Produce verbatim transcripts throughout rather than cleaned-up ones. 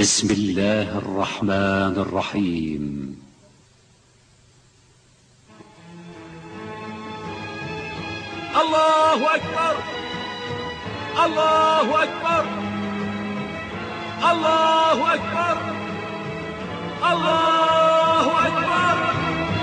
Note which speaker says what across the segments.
Speaker 1: بسم الله الرحمن الرحيم.
Speaker 2: الله أكبر الله أكبر الله أكبر الله أكبر.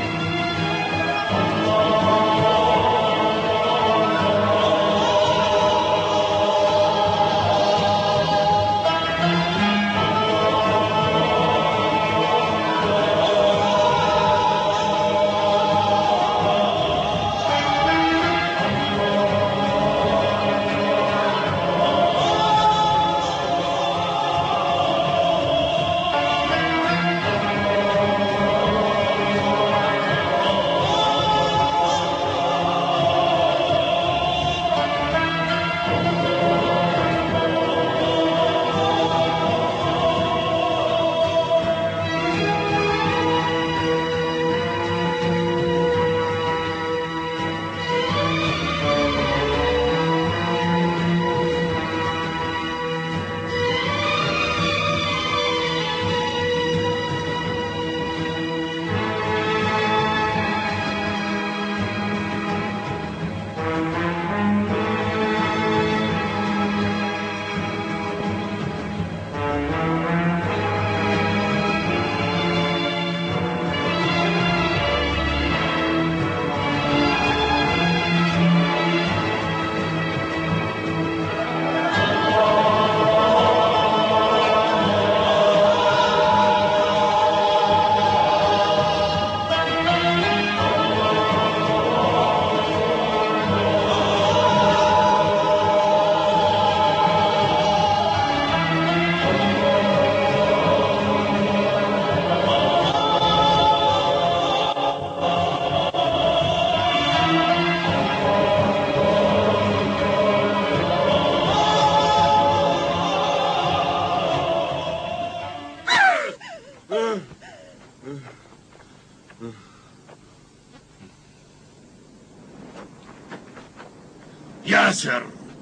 Speaker 3: ياسر،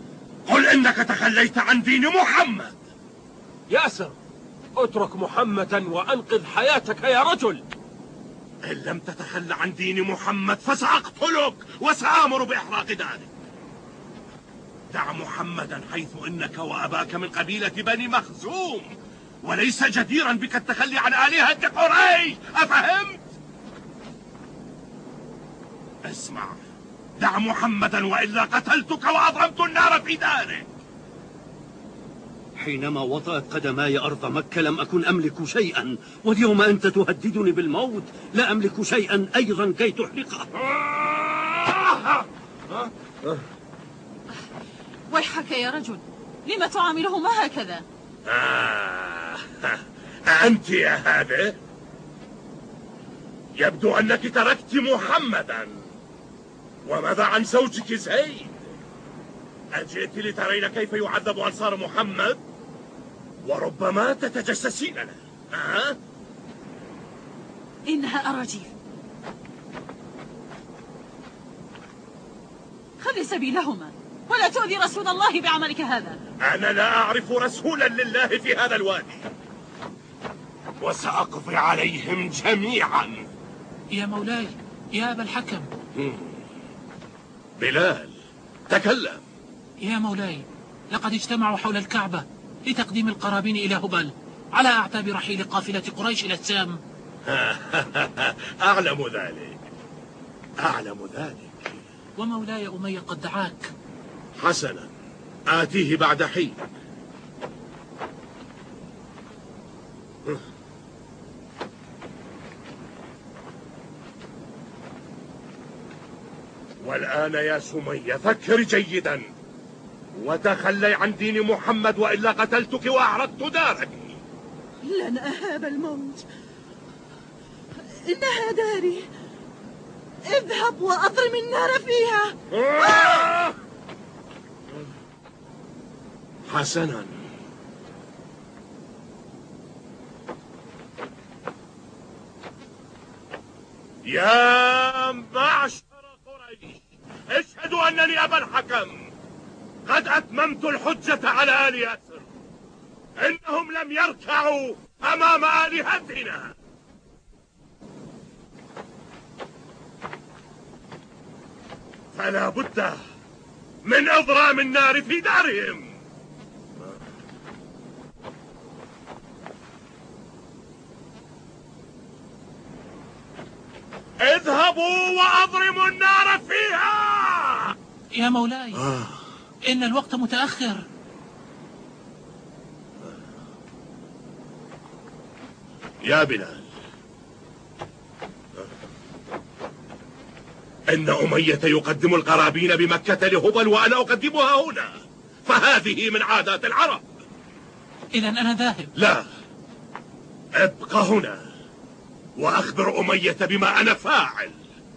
Speaker 3: قل إنك تخليت عن دين محمد.
Speaker 2: ياسر، اترك محمدا وأنقذ حياتك يا رجل.
Speaker 3: إن لم تتخلى عن دين محمد فسأقتلك وسآمر بإحراق دارك. دع محمدا حيث إنك وأباك من قبيلة بني مخزوم، وليس جديرا بك التخلي عن آلهة قريش، أفهمت؟ اسمع، دع محمدا وإلا قتلتك وأضرمت النار في دارك.
Speaker 4: حينما وطأت قدماي أرض مكة لم أكن أملك شيئا، واليوم أنت تهددني بالموت. لا أملك شيئا أيضا كي تحرقه.
Speaker 5: ويحك يا رجل، لم تعاملهما هكذا؟
Speaker 3: آه. أنت يا هذه يبدو أنك تركت محمدا. وماذا عن زوجك زيد؟ أجئت لترين كيف يعذب أنصار محمد؟ وربما تتجسسين له. أه؟
Speaker 5: إنها أراجيف. خذ سبيلهما ولا تؤذي رسول الله بعملك هذا.
Speaker 3: أنا لا أعرف رسولا لله في هذا الوادي، وسأقضي عليهم جميعا.
Speaker 6: يا مولاي، يا أبا الحكم.
Speaker 3: بلال، تكلم.
Speaker 6: يا مولاي، لقد اجتمعوا حول الكعبة لتقديم القرابين إلى هبل على أعتاب رحيل قافلة قريش إلى الشام.
Speaker 3: أعلم ذلك أعلم ذلك
Speaker 6: ومولاي أمية قد دعاك.
Speaker 3: حسنا، آتيه بعد حين. والآن يا سمية فكر جيدا وتخلي عن دين محمد، وإلا قتلتك وأعرضت دارك.
Speaker 5: لن أهاب الموت، إنها داري. اذهب وأضرم النار فيها.
Speaker 3: آه! حسنا، يا معشر قريش، اشهدوا أنني أبا الحكم قد أتممت الحجة على آل ياسر. إنهم لم يركعوا أمام آلهتنا. فلا بد من إضرام النار في دارهم. اذهبوا وأضرموا النار فيها.
Speaker 6: يا مولاي،
Speaker 3: آه.
Speaker 6: إن الوقت متأخر.
Speaker 3: يا بلال، إن أمية يقدم القرابين بمكة لهبل وأنا أقدمها هنا، فهذه من عادات العرب.
Speaker 6: إذن أنا ذاهب.
Speaker 3: لا، ابق هنا وأخبر أمية بما أنا فاعل.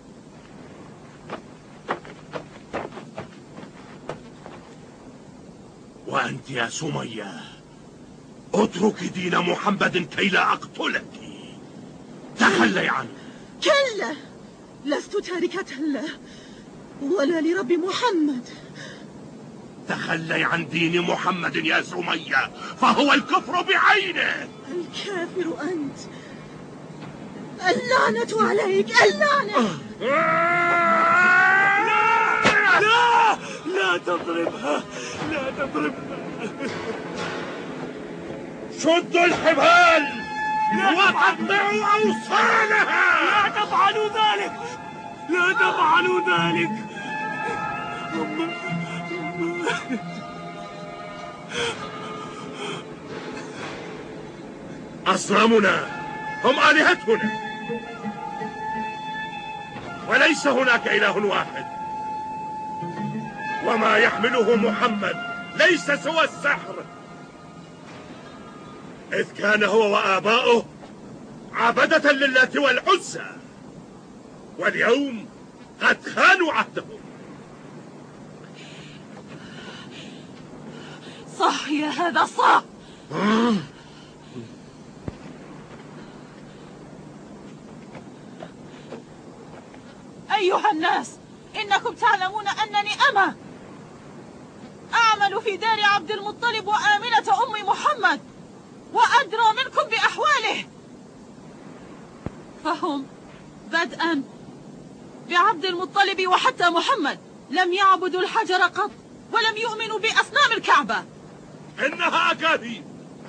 Speaker 3: وأنت يا سمية اتركي دين محمد كي لا أقتلك. تخلي عنه.
Speaker 5: كلا، لست تاركة له ولا لرب محمد.
Speaker 3: تخلي عن دين محمد يا سمية، فهو الكفر بعينه.
Speaker 5: الكافر أنت. اللعنة عليك، اللعنة.
Speaker 2: لا لا لا تضربها، لا تضربها.
Speaker 3: شدوا الحبال وقطعوا أوصالها.
Speaker 2: لا تفعلوا ذلك، لا تفعلوا ذلك.
Speaker 3: أصنامنا هم آلهتنا، وليس هناك إله واحد. وما يحمله محمد ليس سوى السحر، إذ كان هو وآباؤه عبدة للات والعزى، واليوم قد خانوا عهدهم.
Speaker 5: صح يا هذا، صح. أيها الناس، إنكم تعلمون أنني أمة أعمل في دار عبد المطلب وآمنة أم محمد، وأدرى منكم بأحواله. فهم بدءا بعبد المطلب وحتى محمد لم يعبدوا الحجر قط، ولم يؤمنوا بأصنام الكعبة.
Speaker 3: إنها أكاذيب.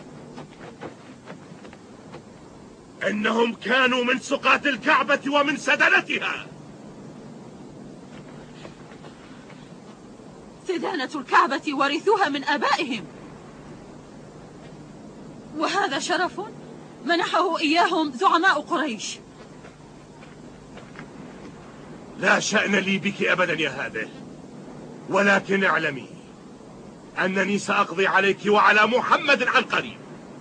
Speaker 3: إنهم كانوا من سقاة الكعبة ومن سدنتها.
Speaker 5: سدانة الكعبة ورثوها من آبائهم، وهذا شرف منحه إياهم زعماء قريش.
Speaker 3: لا شأن لي بك أبدا يا هذه، ولكن اعلمي أنني سأقضي عليك وعلى محمد عن قريب.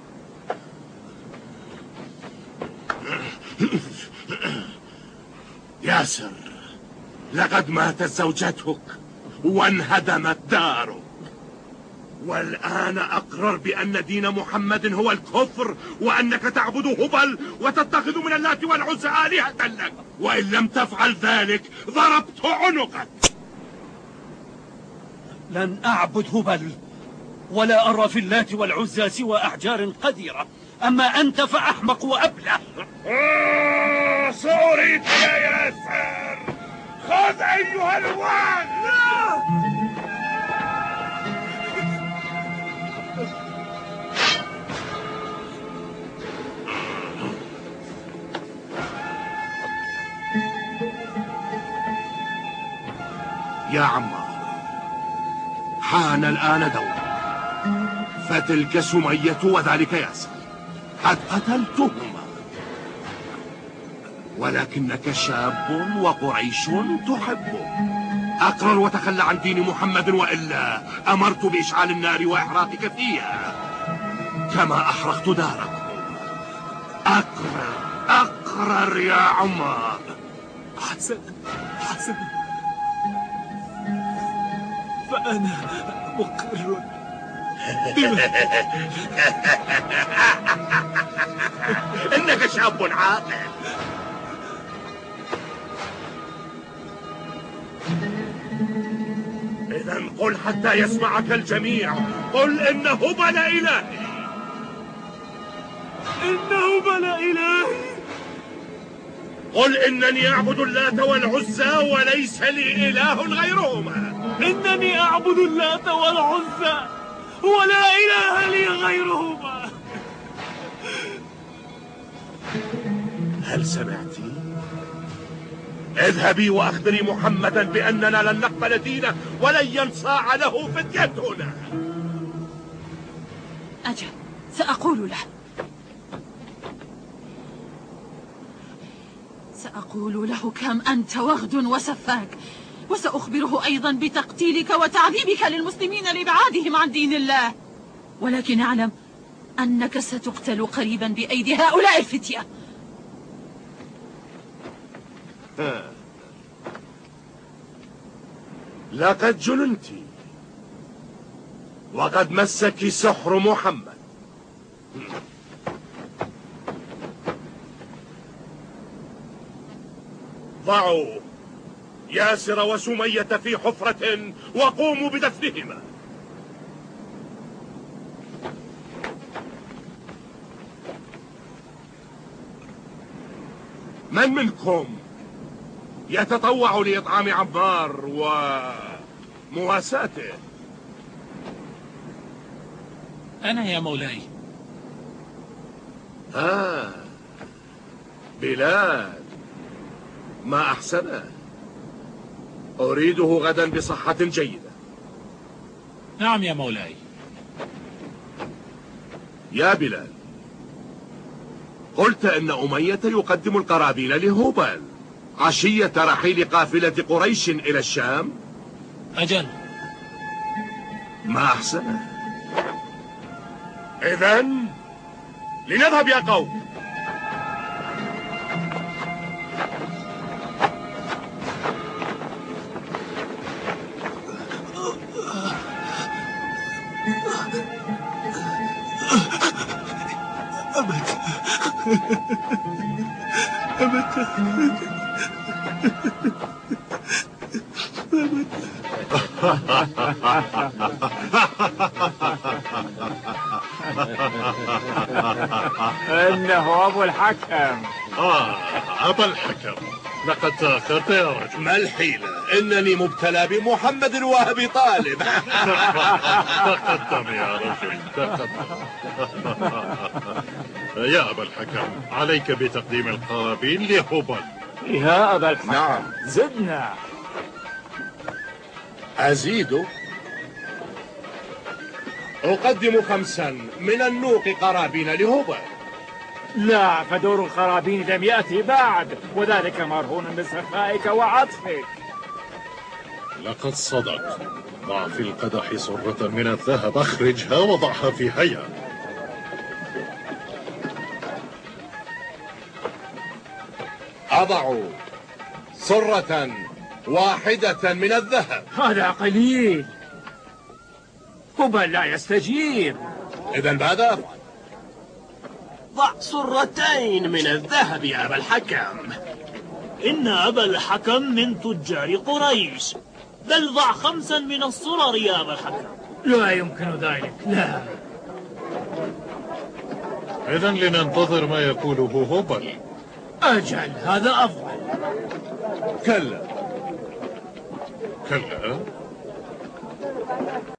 Speaker 3: ياسر، لقد ماتت زوجتك وانهدمت دارك، والآن أقرر بأن دين محمد هو الكفر، وأنك تعبد هبل وتتخذ من اللات والعزى آلهة لك، وإن لم تفعل ذلك ضربت عنقك.
Speaker 4: لن أعبد هبل، ولا أرى في اللات والعزى سوى أحجار قديرة. أما أنت فأحمق وأبله.
Speaker 3: آه سأريك يا ياسر، خذ أيها الواد. يا عمار، حان الآن دورك، فتلك سمية وذلك ياسر قد قتلتهما، ولكنك شاب وقريش تحبه. أقرر وتخلى عن دين محمد، وإلا أمرت بإشعال النار وإحراقك فيها كما أحرقت داركم. أقرر أقرر يا عمار.
Speaker 2: حسنا حسنا، فأنا مقر.
Speaker 3: إنك شاب عاقل. إذا قل حتى يسمعك الجميع، قل إن هبل إلهي
Speaker 2: إن هبل إلهي.
Speaker 3: قل إنني أعبد اللات والعزى وليس لي إله غيرهما.
Speaker 2: إنني أعبد اللات والعزى ولا إله لي غيرهما.
Speaker 3: هل سمعتِ؟ اذهبي وأخبري محمدا بأننا لن نقبل دينه ولن ينصاع له فديتنا.
Speaker 5: أجل، سأقول له سأقول له كم أنت وغد وسفاك، وسأخبره أيضا بتقتيلك وتعذيبك للمسلمين لإبعادهم عن دين الله. ولكن أعلم أنك ستقتل قريبا بأيدي هؤلاء الفتية.
Speaker 3: لقد جننت وقد مسك سحر محمد. ضعوا ياسر وسمية في حفرة وقوموا بدفنهما. من منكم يتطوع لإطعام عمار ومواساته؟
Speaker 6: أنا يا مولاي.
Speaker 3: آه بلال، ما أحسنه. أريده غدا بصحة جيدة.
Speaker 6: نعم يا مولاي.
Speaker 3: يا بلال، قلت أن أمية يقدم القرابين لهبل عشية رحيل قافلة قريش إلى الشام.
Speaker 6: أجل.
Speaker 3: ما أحسنه. إذن لنذهب يا قوم.
Speaker 2: أبت أبت
Speaker 7: إنه أبو الحكم.
Speaker 8: آه أبا الحكم، لقد تأخرت يا رجل.
Speaker 3: ما الحيلة؟ إنني مبتلى بمحمد وأبي طالب.
Speaker 8: تقدم يا رجل، تقدم. يا أبا الحكم، عليك بتقديم القرابين لهبل.
Speaker 7: يا أبا الحكم.
Speaker 3: نعم.
Speaker 7: زدنا.
Speaker 3: أزيد. أقدم خمسا من النوق قرابين لهبل.
Speaker 7: لا، فدور القرابين لم يأتي بعد، وذلك مرهون بسخائك وعطفك.
Speaker 8: لقد صدق. ضع في القدح صرة من الذهب، أخرجها وضعها في هيئة.
Speaker 3: أضع صرة واحدة من الذهب.
Speaker 7: هذا قليل. هبل لا يستجيب.
Speaker 3: إذن ماذا أفعل؟
Speaker 2: ضع صرتين من الذهب يا أبا الحكم. إن أبا الحكم من تجار قريش، بل ضع خمسا من الصرر يا أبا الحكم.
Speaker 7: لا يمكن ذلك، لا.
Speaker 8: إذن لننتظر ما يقوله هبل.
Speaker 7: أجل، هذا أفضل.
Speaker 3: كلا
Speaker 8: كلا.